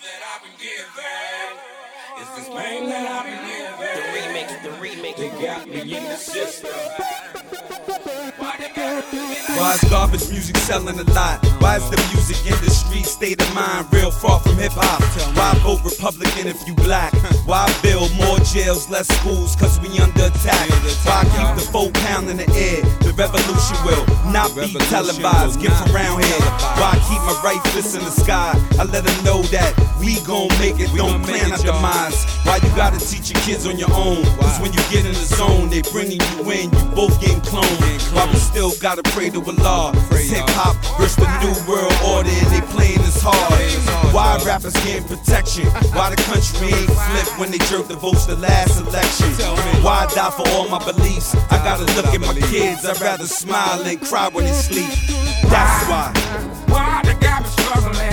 that I've been given. It's this pain that I've been given. The remix, they got me in the system. Why is garbage music selling a lot? Why is the music industry state of mind real far from hip-hop? Why vote Republican if you black? Why build more jails, less schools, cause we under attack? Why keep the 4 pound in the air? The revolution will not be televised, get from around here. Why keep my right fist in the sky? I let them know that we gon' make it, don't plan our demise. Why you gotta teach your kids on your own? Cause when you get in the zone, they bringing you in, you both getting cloned. Why we still gotta pray to Allah? Hip-hop versus the new world order, and they playing this hard. Why rappers getting protection? Why the country ain't flipped when they jerked the votes the last election? Why I die for all my beliefs? I gotta look at my kids, I'd rather smile than cry when they sleep. That's why. Why the guy been struggling?